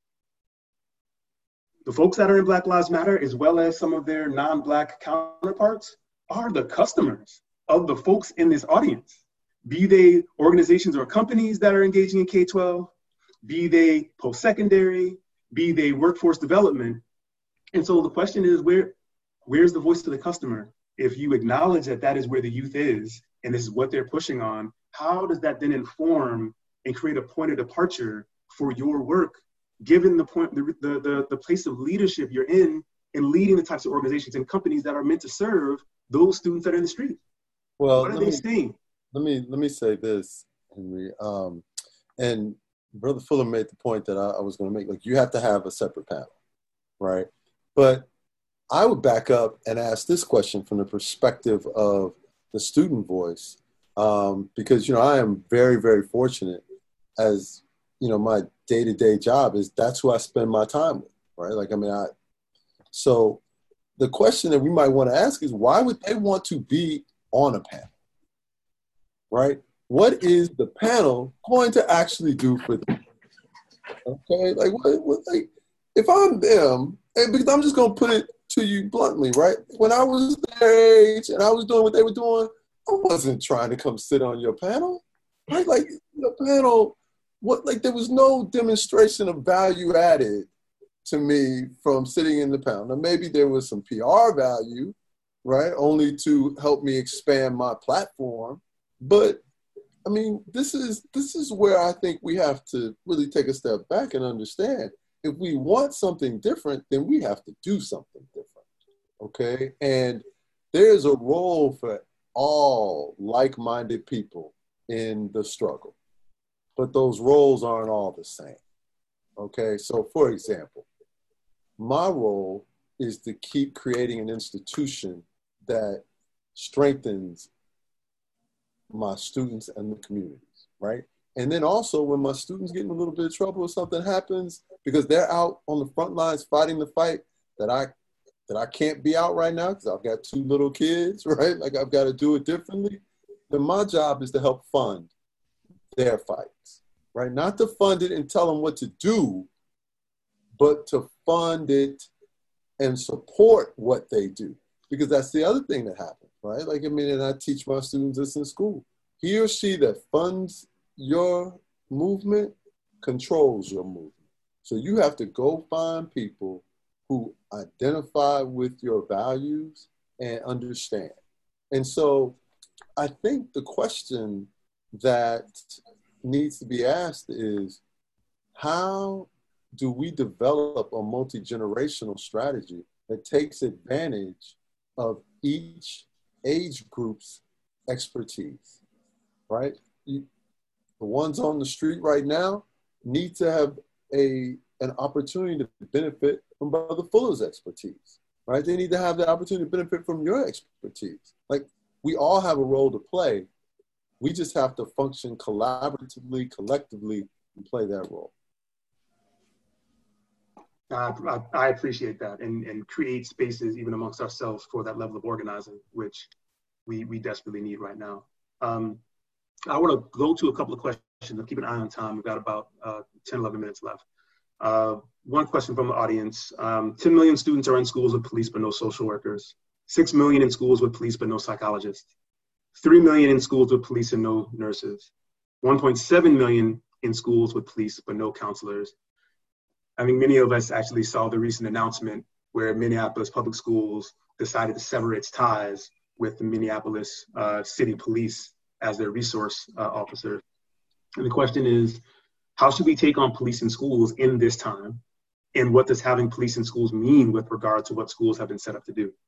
the folks that are in Black Lives Matter, as well as some of their non-Black counterparts, are the customers of the folks in this audience. Be they organizations or companies that are engaging in K twelve, be they post-secondary, be they workforce development. And so the question is, where, where's the voice of the customer? If you acknowledge that that is where the youth is, and this is what they're pushing on, how does that then inform and create a point of departure for your work, given the point, the, the, the, the place of leadership you're in, in leading the types of organizations and companies that are meant to serve those students that are in the street? Well, what are let they me, saying? Let me, let me say this, Henry. Um, and Brother Fuller made the point that I, I was going to make. Like, you have to have a separate panel, right? But I would back up and ask this question from the perspective of the student voice, um, because, you know, I am very, very fortunate, as, you know, my day-to-day job is that's who I spend my time with, right? Like, I mean, I, so the question that we might want to ask is, why would they want to be on a panel, right? What is the panel going to actually do for them? Okay, like, what, what, like, if I'm them, and because I'm just going to put it to you bluntly, right? When I was their age and I was doing what they were doing, I wasn't trying to come sit on your panel, right? Like, the panel, what, like, there was no demonstration of value added to me from sitting in the panel. Now, maybe there was some P R value, right? Only to help me expand my platform. But I mean, this is this is where I think we have to really take a step back and understand, if we want something different, then we have to do something different, okay? And there's a role for all like-minded people in the struggle, but those roles aren't all the same, okay? So for example, my role is to keep creating an institution that strengthens my students and the communities, right? And then also, when my students get in a little bit of trouble or something happens, because they're out on the front lines fighting the fight that I that I can't be out right now because I've got two little kids, right? Like, I've got to do it differently. Then my job is to help fund their fights, right? Not to fund it and tell them what to do, but to fund it and support what they do. Because that's the other thing that happens, right? Like, I mean, and I teach my students this in school. He or she that funds your movement controls your movement. So you have to go find people who identify with your values and understand. And so I think the question that needs to be asked is, how do we develop a multi-generational strategy that takes advantage of each age group's expertise, right? You, the ones on the street right now need to have a an opportunity to benefit from Brother Fuller's expertise, right? They need to have the opportunity to benefit from your expertise. Like, we all have a role to play. We just have to function collaboratively, collectively, and play that role. Uh, I, I appreciate that, and, and create spaces even amongst ourselves for that level of organizing, which we, we desperately need right now. Um, I want to go to a couple of questions. I'll keep an eye on time. We've got about uh, ten, eleven minutes left. Uh, one question from the audience. Um, ten million students are in schools with police but no social workers. six million in schools with police but no psychologists. three million in schools with police and no nurses. one point seven million in schools with police but no counselors. I think many of us actually saw the recent announcement where Minneapolis Public Schools decided to sever its ties with the Minneapolis uh, City Police as their resource uh, officer. And the question is, how should we take on police in schools in this time? And what does having police in schools mean with regard to what schools have been set up to do?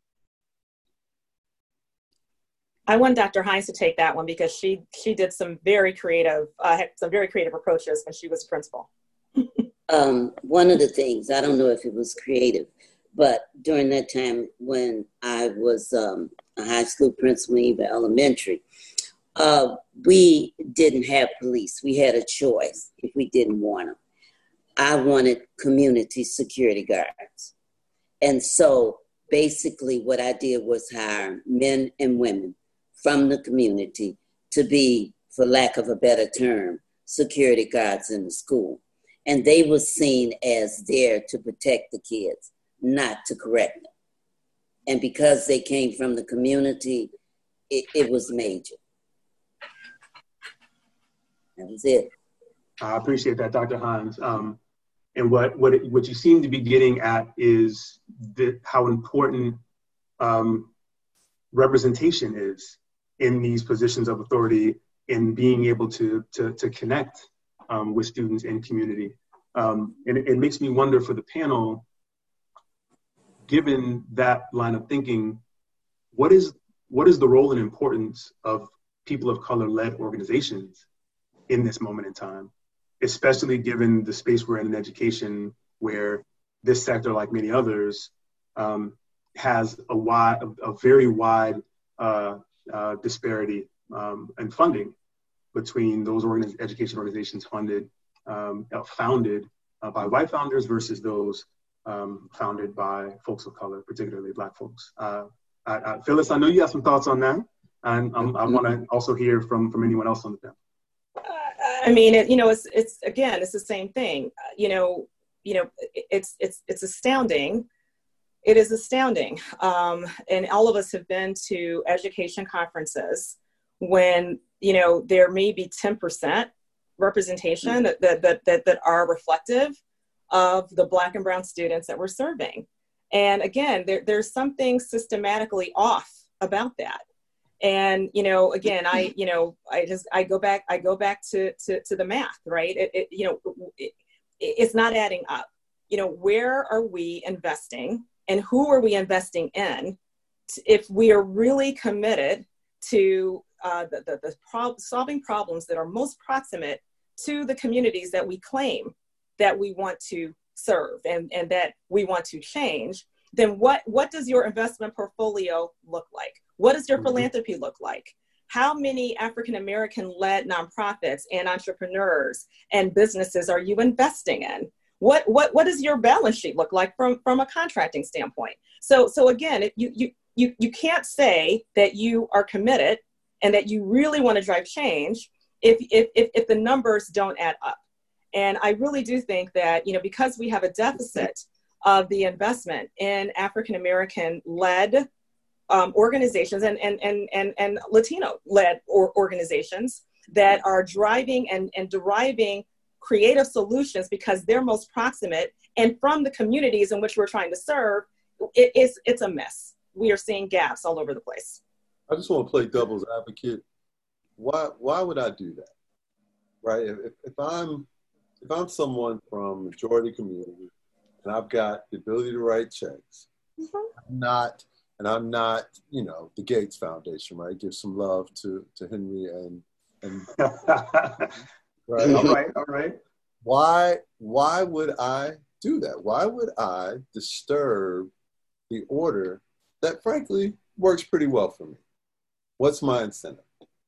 I want Doctor Hines to take that one because she she did some very creative, uh, had some very creative approaches when she was principal. Um, one of the things, I don't know if it was creative, But during that time when I was um, a high school principal, even elementary, uh, we didn't have police. We had a choice if we didn't want them. I wanted community security guards. And so basically what I did was hire men and women from the community to be, for lack of a better term, security guards in the school. And they were seen as there to protect the kids, not to correct them. And because they came from the community, it, it was major. That was it. I appreciate that, Doctor Hines. Um, and what what it, what you seem to be getting at is the, how important um, representation is in these positions of authority, in being able to to, to connect um, with students and community. Um, and it, it makes me wonder for the panel, given that line of thinking, what is what is the role and importance of people of color-led organizations in this moment in time, especially given the space we're in in education, where this sector, like many others, um, has a wide, a, a very wide uh, uh, disparity um, in funding between those organiz- education organizations funded, um, founded uh, by white founders versus those um, founded by folks of color, particularly Black folks. Uh, I, I, Phyllis, I know you have some thoughts on that, and um, I want to also hear from from anyone else on the panel. I mean, it, you know, it's, it's, again, it's the same thing. You know, you know, it's, it's, it's astounding. It is astounding. Um, and all of us have been to education conferences when, you know, there may be ten percent representation that, that, that, that, that are reflective of the Black and brown students that we're serving. And again, there, there's something systematically off about that. And, you know, again, I, you know, I just, I go back, I go back to, to, to the math, right? It, it you know, it, it's not adding up. You know, where are we investing and who are we investing in if we are really committed to uh, the, the, the pro- solving problems that are most proximate to the communities that we claim that we want to serve and, and that we want to change, then what, what does your investment portfolio look like? What does your philanthropy look like? How many African-American led nonprofits and entrepreneurs and businesses are you investing in? What, what, what does your balance sheet look like from, from a contracting standpoint? So, so again, it, you, you, you, you can't say that you are committed and that you really want to drive change if, if, if, if the numbers don't add up. And I really do think that, you know, because we have a deficit of the investment in African-American led Um, organizations and, and, and, and, and Latino-led or organizations that are driving and, and deriving creative solutions because they're most proximate and from the communities in which we're trying to serve, it, it's, it's a mess. We are seeing gaps all over the place. I just want to play devil's advocate. Why, why would I do that? Right? If, if I'm, if I'm someone from majority community and I've got the ability to write checks, mm-hmm. I'm not, And I'm not, you know, the Gates Foundation, right? Give some love to, to Henry and, and right. All right, all right. Why, why would I do that? Why would I disturb the order that frankly works pretty well for me? What's my incentive?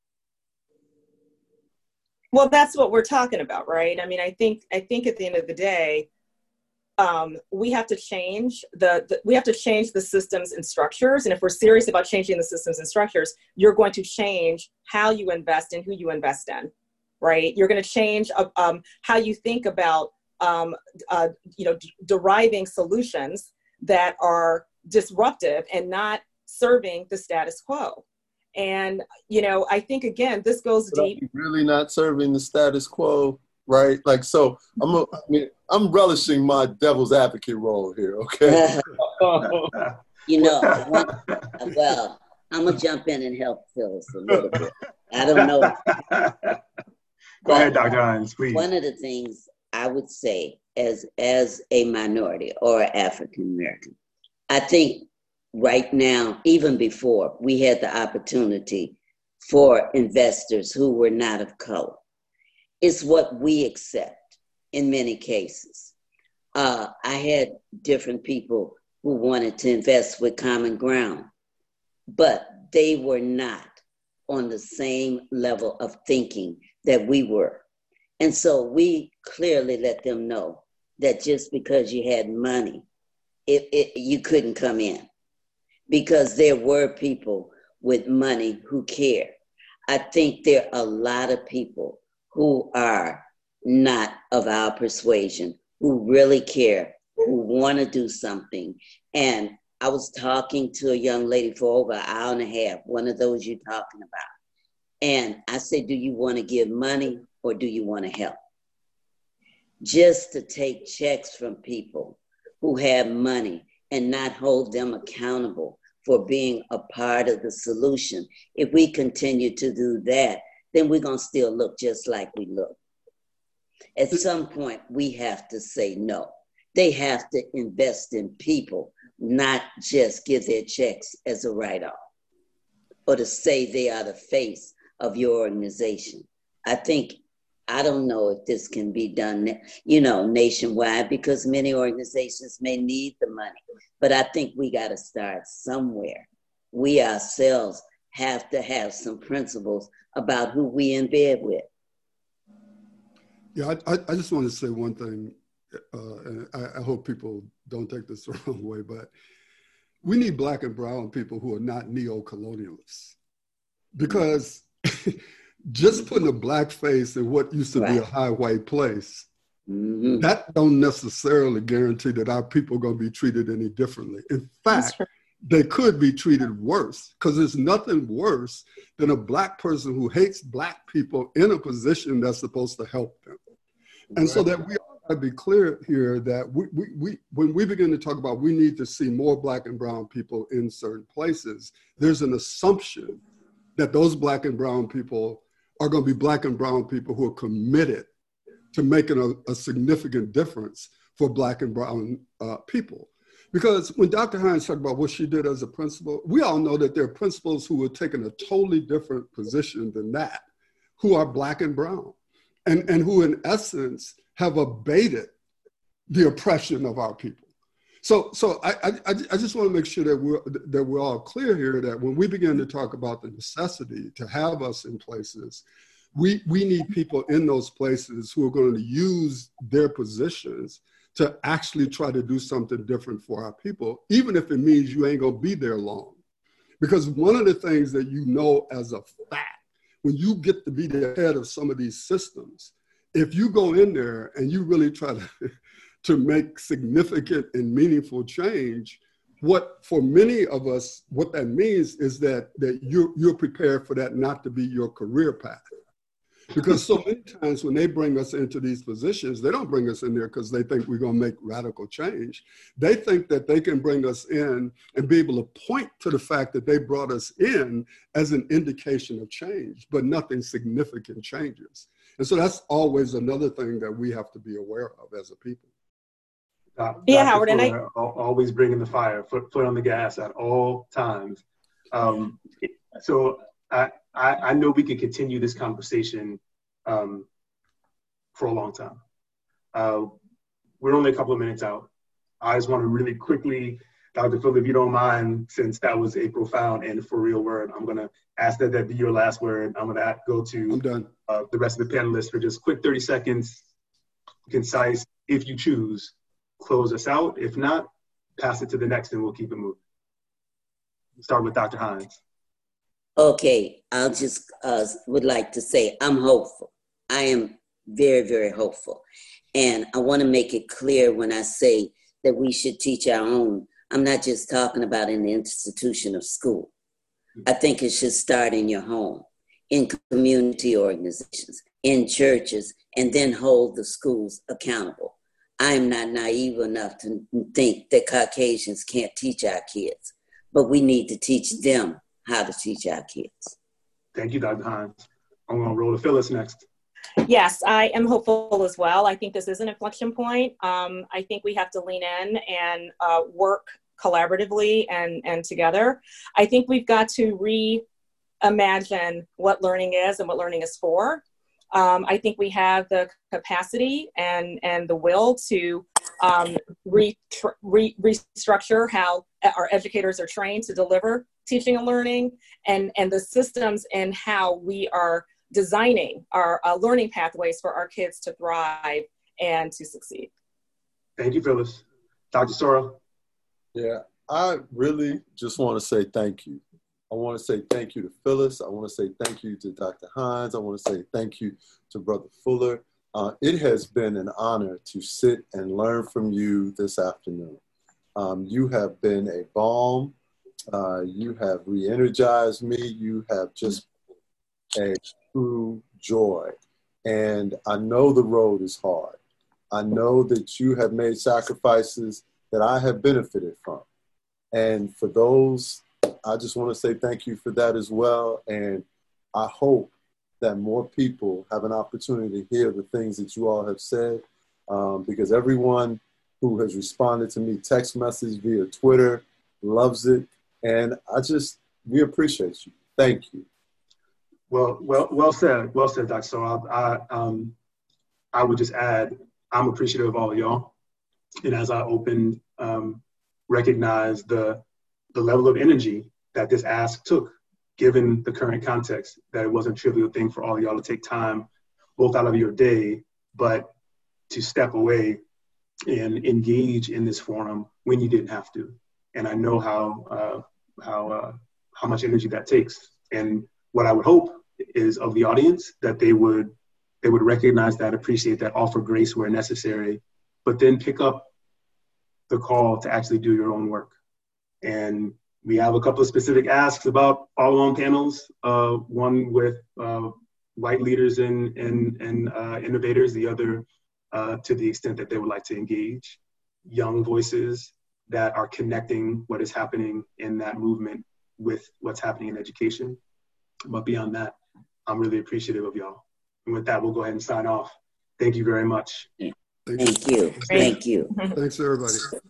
Well, that's what we're talking about, right? I mean, I think, I think at the end of the day, Um, we have to change the, the we have to change the systems and structures. And if we're serious about changing the systems and structures, you're going to change how you invest and who you invest in, right? You're going to change uh, um, how you think about um, uh, you know d- deriving solutions that are disruptive and not serving the status quo. And you know, I think again, this goes but deep. Really not serving the status quo. Right, like so. I'm. A, I mean, I'm relishing my devil's advocate role here. Okay. You know, one, well, I'm gonna jump in and help Phyllis a little bit. I don't know. Go ahead, Doctor Hines, please. One of the things I would say, as as a minority or African American, I think right now, even before, we had the opportunity for investors who were not of color. It's what we accept in many cases. Uh, I had different people who wanted to invest with Common Ground, but they were not on the same level of thinking that we were. And so we clearly let them know that just because you had money, it, it, you couldn't come in, because there were people with money who care. I think there are a lot of people who are not of our persuasion, who really care, who want to do something. And I was talking to a young lady for over an hour and a half, one of those you're talking about. And I said, do you want to give money or do you want to help? Just to take checks from people who have money and not hold them accountable for being a part of the solution. If we continue to do that, then we're going to still look just like we look. At some point, we have to say no. They have to invest in people, not just give their checks as a write-off or to say they are the face of your organization. I think, I don't know if this can be done, you know, nationwide, because many organizations may need the money, but I think we got to start somewhere. We ourselves have to have some principles about who we in bed with. Yeah, I, I just want to say one thing, uh, and I, I hope people don't take this the wrong way, but we need Black and brown people who are not neo-colonialists, because just putting a Black face in what used to right. be a high white place, mm-hmm. that don't necessarily guarantee that our people are going to be treated any differently. In fact, they could be treated worse, because there's nothing worse than a Black person who hates Black people in a position that's supposed to help them. And so that we ought to be clear here that we, we, we, when we begin to talk about we need to see more Black and brown people in certain places, there's an assumption that those Black and brown people are going to be Black and brown people who are committed to making a, a significant difference for Black and brown uh, people. Because when Doctor Hines talked about what she did as a principal, we all know that there are principals who have taken a totally different position than that, who are Black and brown, and, and who in essence have abated the oppression of our people. So, so I, I, I just want to make sure that we're, that we're all clear here that when we begin to talk about the necessity to have us in places, we, we need people in those places who are going to use their positions to actually try to do something different for our people, even if it means you ain't gonna be there long. Because one of the things that you know as a fact, when you get to be the head of some of these systems, if you go in there and you really try to, to make significant and meaningful change, what for many of us, what that means is that, that you're, you're prepared for that not to be your career path. Because so many times when they bring us into these positions, they don't bring us in there because they think we're going to make radical change. They think that they can bring us in and be able to point to the fact that they brought us in as an indication of change, but nothing significant changes. And so that's always another thing that we have to be aware of as a people. Uh, yeah, Doctor Howard, and I always bringing the fire, foot, foot on the gas at all times. Um, so I, I, I know we can continue this conversation um, for a long time. Uh, we're only a couple of minutes out. I just want to really quickly, Doctor Phil, if you don't mind, since that was a profound and for real word, I'm going to ask that that be your last word. I'm going to go to I'm done. Uh, the rest of the panelists for just quick thirty seconds, concise, if you choose, close us out. If not, pass it to the next and we'll keep it moving. Start with Doctor Hines. Okay, I'll just uh, would like to say I'm hopeful. I am very, very hopeful. And I want to make it clear when I say that we should teach our own. I'm not just talking about in the institution of school. I think it should start in your home, in community organizations, in churches, and then hold the schools accountable. I am not naive enough to think that Caucasians can't teach our kids, but we need to teach them how to teach our kids. Thank you, Doctor Hines. I'm going to roll to Phyllis next. Yes, I am hopeful as well. I think this is an inflection point. Um, I think we have to lean in and uh, work collaboratively and, and together. I think we've got to reimagine what learning is and what learning is for. Um, I think we have the capacity and, and the will to um, re, re, restructure how our educators are trained to deliver teaching and learning, and, and the systems and how we are designing our uh, learning pathways for our kids to thrive and to succeed. Thank you, Phyllis. Doctor Sora? Yeah, I really just want to say thank you. I want to say thank you to Phyllis. I want to say thank you to Doctor Hines. I want to say thank you to Brother Fuller. Uh, it has been an honor to sit and learn from you this afternoon. Um, you have been a balm. Uh, you have re-energized me. You have just a true joy. And I know the road is hard. I know that you have made sacrifices that I have benefited from. And for those, I just want to say thank you for that as well. And I hope that more people have an opportunity to hear the things that you all have said, um, because everyone who has responded to me text message via Twitter loves it. And I just, we appreciate you. Thank you. Well, well, well said. Well said, Doctor So I, I, um, I would just add, I'm appreciative of all of y'all. And as I opened, um, recognize the, the level of energy that this ask took, given the current context, that it wasn't a trivial thing for all of y'all to take time, both out of your day, but to step away and engage in this forum when you didn't have to. And I know how, uh, how, uh, how much energy that takes. And what I would hope is of the audience that they would, they would recognize that, appreciate that, offer grace where necessary, but then pick up the call to actually do your own work. And we have a couple of specific asks about follow-on panels, uh, one with uh, white leaders and, and, and uh, innovators, the other uh, to the extent that they would like to engage young voices that are connecting what is happening in that movement with what's happening in education. But beyond that, I'm really appreciative of y'all. And with that, we'll go ahead and sign off. Thank you very much. Thank you. Thank you. Thanks, everybody.